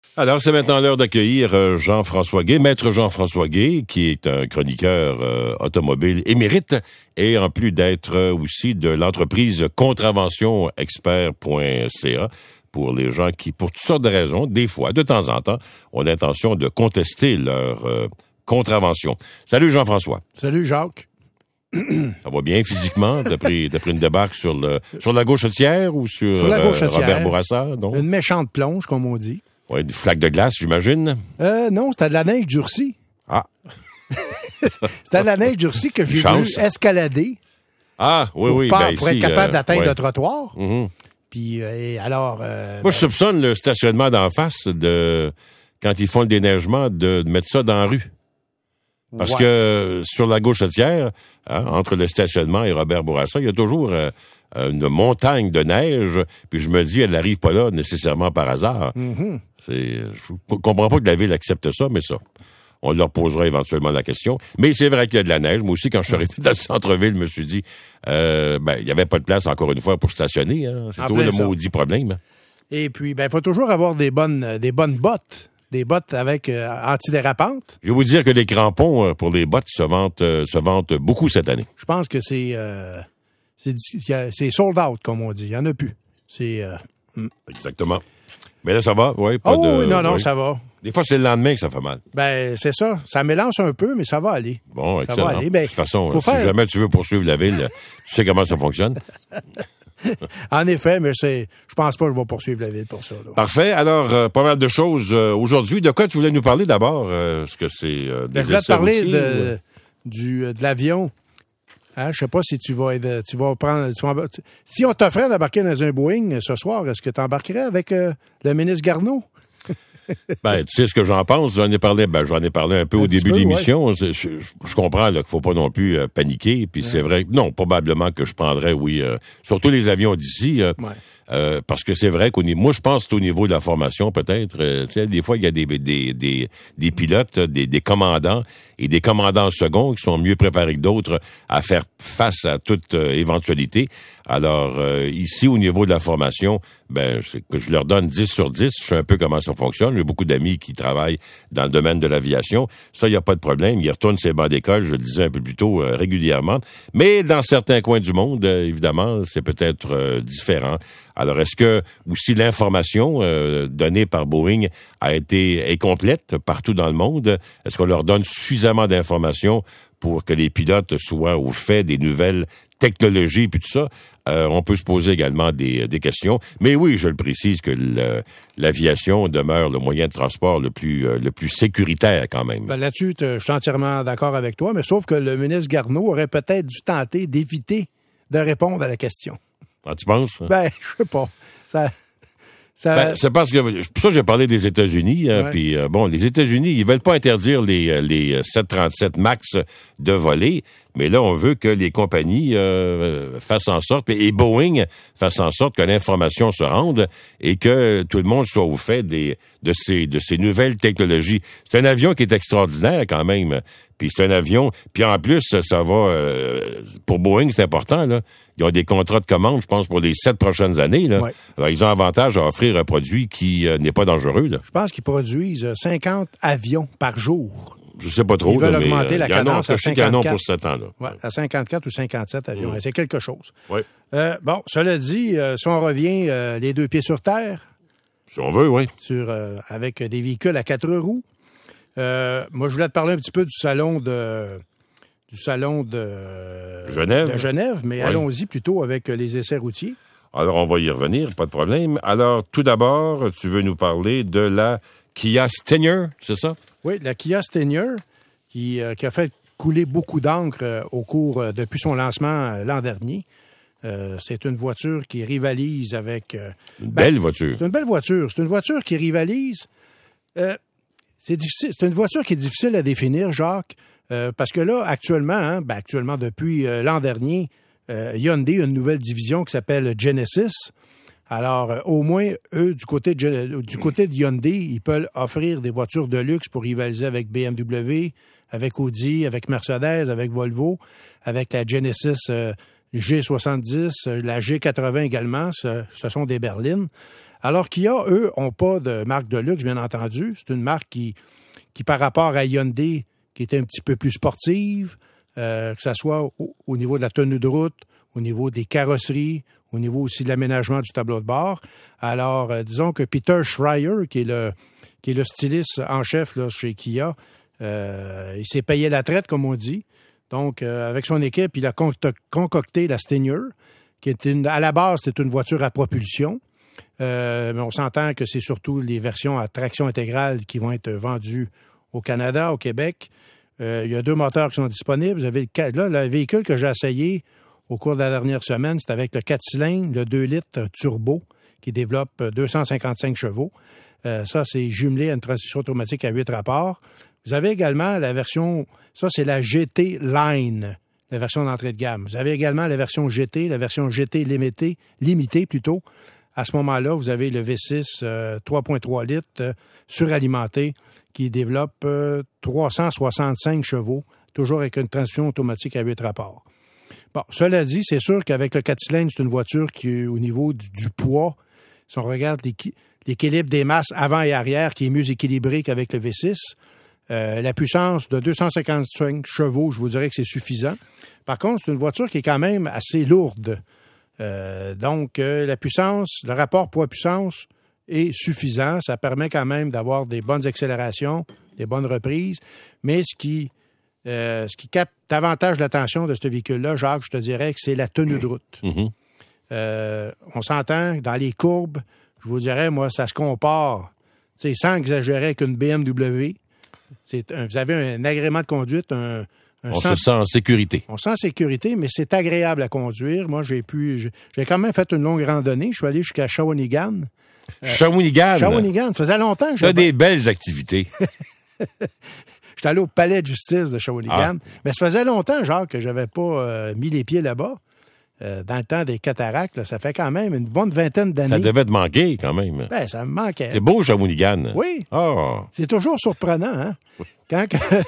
Alors, c'est maintenant l'heure d'accueillir Jean-François Guay, maître Jean-François Guay, qui est un chroniqueur automobile émérite, et en plus d'être aussi de l'entreprise Contravention Expert.ca, pour les gens qui, pour toutes sortes de raisons, des fois, de temps en temps, ont l'intention de contester leur contravention. Salut Jean-François. Salut Jacques. Ça va bien physiquement? T'as pris une débarque sur la gauchetière ou sur la gauchetière, Robert Bourassa? Non? Une méchante plonge, comme on dit. Oui, des flaques de glace, j'imagine? Non, c'était de la neige durcie. Ah! C'était de la neige durcie que j'ai voulu escalader. Ah, oui, pour être capable d'atteindre le trottoir. Mm-hmm. Puis, alors... Moi, je soupçonne le stationnement d'en face quand ils font le déneigement, de mettre ça dans la rue. Parce que sur la gauchetière, entre le stationnement et Robert Bourassa, il y a toujours une montagne de neige, puis je me dis, elle n'arrive pas là nécessairement par hasard. Mm-hmm. Je comprends pas que la ville accepte ça, mais ça, on leur posera éventuellement la question. Mais c'est vrai qu'il y a de la neige. Moi aussi, quand je suis arrivé dans le centre-ville, je me suis dit, il n'y avait pas de place, encore une fois, pour stationner. Hein. C'est toujours le maudit problème. Et puis, il faut toujours avoir des bonnes bottes. Des bottes avec antidérapantes. Je vais vous dire que les crampons pour les bottes se vantent beaucoup cette année. Je pense que c'est sold out, comme on dit. Il n'y en a plus. Exactement. Mais là, ça va, oui. Non, ça va. Des fois, c'est le lendemain que ça fait mal. Ben, c'est ça. Ça mélance un peu, mais ça va aller. Bon, excellent. Ça va aller. De toute façon, si jamais tu veux poursuivre la ville, tu sais comment ça fonctionne. En effet, mais je pense pas que je vais poursuivre la ville pour ça. Là. Parfait. Alors, pas mal de choses aujourd'hui. De quoi tu voulais nous parler d'abord? Est-ce que c'est des je voulais te parler de l'avion. Je sais pas si tu vas prendre... si on t'offrait d'embarquer dans un Boeing ce soir, est-ce que tu embarquerais avec le ministre Garneau? Ben, tu sais ce que j'en pense. J'en ai parlé un peu au début de l'émission. Ouais. Je comprends là, qu'il faut pas non plus paniquer. Puis c'est vrai, non, probablement que je prendrais, surtout les avions d'ici. Parce que c'est vrai moi, je pense que c'est au niveau de la formation, peut-être. Tu sais, des fois, il y a des pilotes, des commandants et des commandants seconds qui sont mieux préparés que d'autres à faire face à toute éventualité. Alors, ici, au niveau de la formation, que je leur donne 10 sur 10. Je sais un peu comment ça fonctionne. J'ai beaucoup d'amis qui travaillent dans le domaine de l'aviation. Ça, il n'y a pas de problème. Ils retournent ces bancs d'école, je le disais un peu plus tôt, régulièrement. Mais dans certains coins du monde, évidemment, c'est peut-être différent. Alors, est-ce que aussi l'information donnée par Boeing est complète partout dans le monde? Est-ce qu'on leur donne suffisamment d'informations pour que les pilotes soient au fait des nouvelles technologies puis tout ça? On peut se poser également des questions. Mais oui, je le précise que l'aviation demeure le moyen de transport le plus sécuritaire quand même. Là-dessus, je suis entièrement d'accord avec toi, mais sauf que le ministre Garneau aurait peut-être dû tenter d'éviter de répondre à la question. Ah, tu penses? Je sais pas. C'est parce que pour ça que j'ai parlé des États-Unis. Puis les États-Unis, ils veulent pas interdire les 737 Max de voler, mais là on veut que les compagnies fassent en sorte, et Boeing fasse en sorte que l'information se rende et que tout le monde soit au fait de ces nouvelles technologies. C'est un avion qui est extraordinaire quand même. Puis c'est un avion. Puis en plus, ça va pour Boeing, c'est important là. Ils ont des contrats de commande, je pense, pour les 7 prochaines années. Là. Ouais. Alors, ils ont avantage à offrir un produit qui n'est pas dangereux. Là. Je pense qu'ils produisent 50 avions par jour. Je sais pas trop. Ils veulent augmenter la cadence à 54. Il y en a pour 7 ans. Là. Ouais, à 54 ou 57 avions. C'est quelque chose. Ouais. Cela dit, si on revient les deux pieds sur terre... Si on veut, oui. Avec des véhicules à 4 roues. Moi, je voulais te parler un petit peu du salon de Genève, mais allons-y plutôt avec les essais routiers. Alors, on va y revenir, pas de problème. Alors, tout d'abord, tu veux nous parler de la Kia Stinger, c'est ça? Oui, la Kia Stinger, qui a fait couler beaucoup d'encre depuis son lancement l'an dernier. C'est une voiture qui rivalise avec... une belle voiture. C'est une belle voiture. C'est une voiture qui rivalise... c'est difficile. C'est une voiture qui est difficile à définir, Jacques, parce que là, actuellement, depuis l'an dernier, Hyundai a une nouvelle division qui s'appelle Genesis. Alors, au moins, eux, du côté de Hyundai, ils peuvent offrir des voitures de luxe pour rivaliser avec BMW, avec Audi, avec Mercedes, avec Volvo, avec la Genesis G70, la G80 également. Ce sont des berlines. Alors Kia, eux, n'ont pas de marque de luxe, bien entendu. C'est une marque qui par rapport à Hyundai, qui était un petit peu plus sportive, que ce soit au niveau de la tenue de route, au niveau des carrosseries, au niveau aussi de l'aménagement du tableau de bord. Alors, disons que Peter Schreier, qui est le styliste en chef là, chez Kia, il s'est payé la traite, comme on dit. Donc, avec son équipe, il a concocté la Stinger, qui est à la base, c'était une voiture à propulsion. Mais on s'entend que c'est surtout les versions à traction intégrale qui vont être vendues au Canada, au Québec. Il y a 2 moteurs qui sont disponibles. Vous avez le véhicule que j'ai essayé au cours de la dernière semaine, c'est avec le 4 cylindres, le 2 litres turbo, qui développe 255 chevaux. Ça, c'est jumelé à une transmission automatique à 8 rapports. Vous avez également la version, ça c'est la GT Line, la version d'entrée de gamme. Vous avez également la version GT limitée plutôt. À ce moment-là, vous avez le V6 3.3 litres suralimenté qui développe 365 chevaux, toujours avec une transmission automatique à 8 rapports. Bon, cela dit, c'est sûr qu'avec le 4 cylindres, c'est une voiture qui, au niveau du poids, si on regarde l'équilibre des masses avant et arrière, qui est mieux équilibré qu'avec le V6, la puissance de 255 chevaux, je vous dirais que c'est suffisant. Par contre, c'est une voiture qui est quand même assez lourde. Donc, la puissance, le rapport poids-puissance est suffisant. Ça permet quand même d'avoir des bonnes accélérations, des bonnes reprises. Mais ce qui capte davantage l'attention de ce véhicule-là, Jacques, je te dirais que c'est la tenue de route. Mm-hmm. On s'entend, dans les courbes, je vous dirais, moi, ça se compare, sans exagérer, avec une BMW. Vous avez un agrément de conduite, on se sent en sécurité. On se sent en sécurité, mais c'est agréable à conduire. Moi, j'ai quand même fait une longue randonnée. Je suis allé jusqu'à Shawinigan. Shawinigan? Shawinigan. Ça faisait longtemps que j'avais... des belles activités. J'étais allé au palais de justice de Shawinigan. Mais ça faisait longtemps, Jacques, que j'avais pas mis les pieds là-bas. Dans le temps des cataractes, là, ça fait quand même une bonne vingtaine d'années. Ça devait te manquer, quand même. Ben, ça me manquait. C'est beau, Shawinigan. Oui. Oh. C'est toujours surprenant, hein? Quand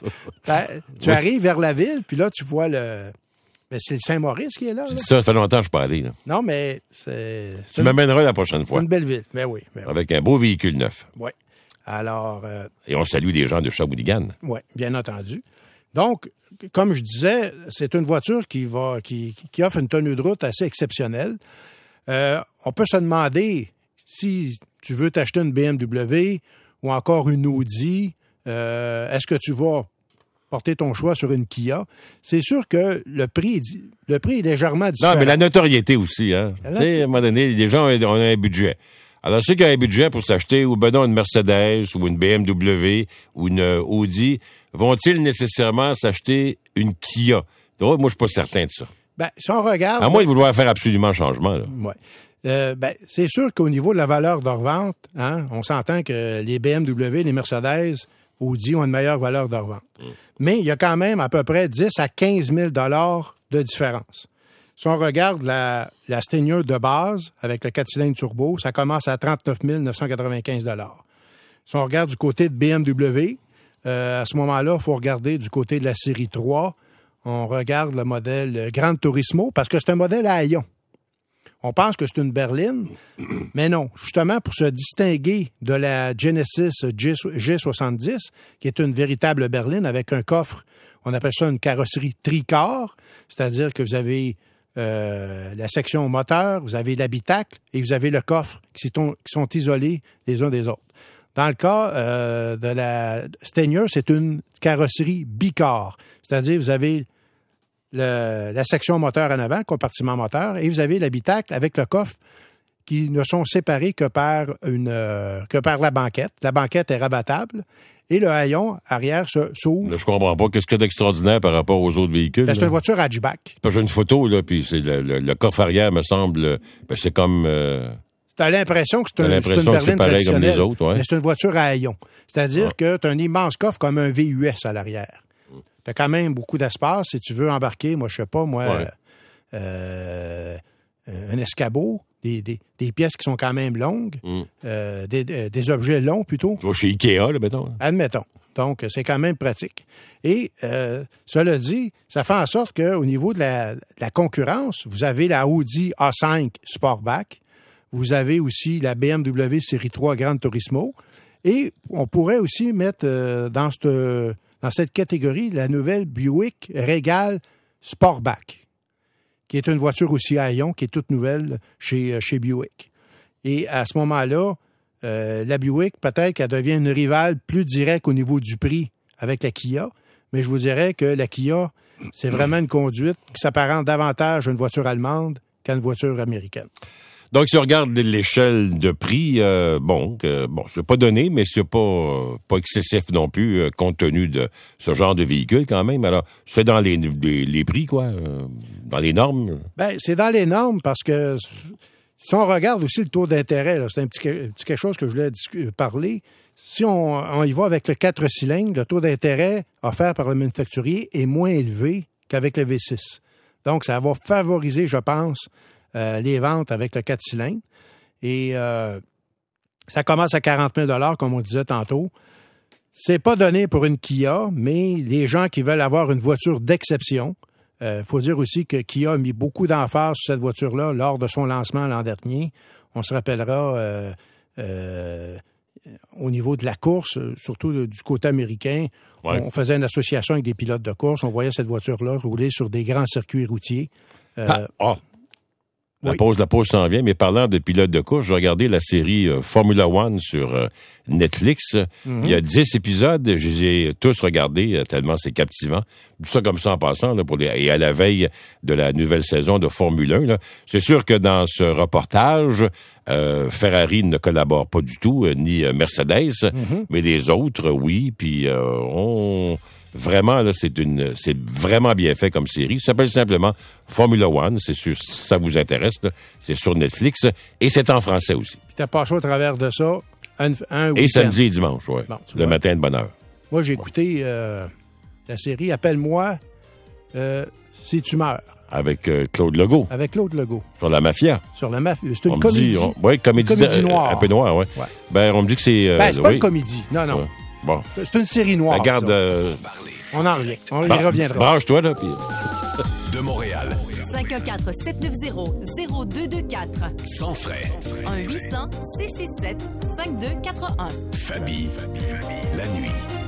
tu arrives vers la ville, puis là, tu vois le... Mais c'est le Saint-Maurice qui est là. Ça fait longtemps que je suis pas allé. Là. Non, mais tu m'amèneras la prochaine fois. C'est une belle ville, ben oui. Avec un beau véhicule neuf. Oui. Alors... Et on salue les gens de Shawinigan. Oui, bien entendu. Donc, comme je disais, c'est une voiture qui offre une tenue de route assez exceptionnelle. On peut se demander si tu veux t'acheter une BMW ou encore une Audi, est-ce que tu vas porter ton choix sur une Kia? C'est sûr que le prix est légèrement différent. Non, mais la notoriété aussi. Hein? Tu sais, à un moment donné, les gens ont un budget. Alors, ceux qui ont un budget pour s'acheter ou une Mercedes ou une BMW ou une Audi, vont-ils nécessairement s'acheter une Kia? Moi, je suis pas certain de ça. Ben, si on regarde... À moins de vouloir faire absolument changement. Là. Ouais. C'est sûr qu'au niveau de la valeur de revente, hein, on s'entend que les BMW, les Mercedes, Audi ont une meilleure valeur de revente. Mais il y a quand même à peu près 10 à 15 000 $ de différence. Si on regarde la Stinger de base avec le 4 cylindres turbo, ça commence à 39 995 $. Si on regarde du côté de BMW, à ce moment-là, il faut regarder du côté de la série 3. On regarde le modèle Gran Turismo parce que c'est un modèle à haillons. On pense que c'est une berline, mais non. Justement, pour se distinguer de la Genesis G70, qui est une véritable berline avec un coffre, on appelle ça une carrosserie tricorps, c'est-à-dire que vous avez la section moteur, vous avez l'habitacle et vous avez le coffre qui sont isolés les uns des autres. Dans le cas de la Stinger, c'est une carrosserie bicorps, c'est-à-dire vous avez la section moteur en avant, le compartiment moteur, et vous avez l'habitacle avec le coffre qui ne sont séparés que par la banquette. La banquette est rabattable et le haillon arrière s'ouvre. Là, je comprends pas. Qu'est-ce qu'il y a d'extraordinaire par rapport aux autres véhicules? C'est une voiture hatchback. J'ai une photo, là, puis c'est le coffre arrière me semble... c'est comme... T'as l'impression que c'est une berline pareil comme les autres, ouais. Mais c'est une voiture à haillons. C'est-à-dire que tu as un immense coffre comme un VUS à l'arrière. Tu as quand même beaucoup d'espace. Si tu veux embarquer, moi, je sais pas, un escabeau, des pièces qui sont quand même longues, des objets longs plutôt. Tu vas chez Ikea, là, mettons. Admettons. Donc, c'est quand même pratique. Et cela dit, ça fait en sorte qu'au niveau de la concurrence, vous avez la Audi A5 Sportback, Vous avez aussi la BMW Série 3 Gran Turismo. Et on pourrait aussi mettre dans cette catégorie la nouvelle Buick Regal Sportback, qui est une voiture aussi à haillons, qui est toute nouvelle chez Buick. Et à ce moment-là, la Buick, peut-être qu'elle devient une rivale plus directe au niveau du prix avec la Kia, mais je vous dirais que la Kia, c'est vraiment une conduite qui s'apparente davantage à une voiture allemande qu'à une voiture américaine. Donc, si on regarde l'échelle de prix, c'est pas donné, mais c'est pas excessif non plus, compte tenu de ce genre de véhicule quand même. Alors, c'est dans les prix, quoi, dans les normes? Ben, c'est dans les normes parce que si on regarde aussi le taux d'intérêt, là, c'est un petit quelque chose que je voulais parler. Si on y va avec le 4 cylindres, le taux d'intérêt offert par le manufacturier est moins élevé qu'avec le V6. Donc, ça va favoriser, je pense, les ventes avec le 4 cylindres. Et ça commence à 40 000 comme on disait tantôt. C'est pas donné pour une Kia, mais les gens qui veulent avoir une voiture d'exception, faut dire aussi que Kia a mis beaucoup d'emphase sur cette voiture-là lors de son lancement l'an dernier. On se rappellera au niveau de la course, surtout du côté américain, on faisait une association avec des pilotes de course. On voyait cette voiture-là rouler sur des grands circuits routiers. La pause s'en vient, mais parlant de pilote de course, j'ai regardé la série Formula One sur Netflix. Mm-hmm. Il y a 10 épisodes, je les ai tous regardés tellement c'est captivant. Tout ça comme ça en passant, là, et à la veille de la nouvelle saison de Formule 1. Là. C'est sûr que dans ce reportage, Ferrari ne collabore pas du tout, ni Mercedes, mais les autres, oui, puis vraiment, là, c'est vraiment bien fait comme série. Ça s'appelle simplement Formula One. C'est sûr, si ça vous intéresse, là, c'est sur Netflix et c'est en français aussi. Puis t'as passé au travers de ça un week-end. Et samedi et dimanche, oui. Bon, le matin de bonne heure. Moi, j'ai écouté la série Appelle-moi si tu meurs. Avec Claude Legault. Avec Claude Legault. Sur la mafia. Sur la mafia. C'est une comédie. Oui, comédie noire. Un peu noire, oui. Ouais. Ben, on me dit que c'est... c'est pas une comédie. Non. Ouais. Bon. C'est une série noire. Regarde. On en revient. On y reviendra. Branche-toi, là. Puis... De Montréal. 514-790-0224. Sans frais. 1-800-667-5241. Fabi. La nuit.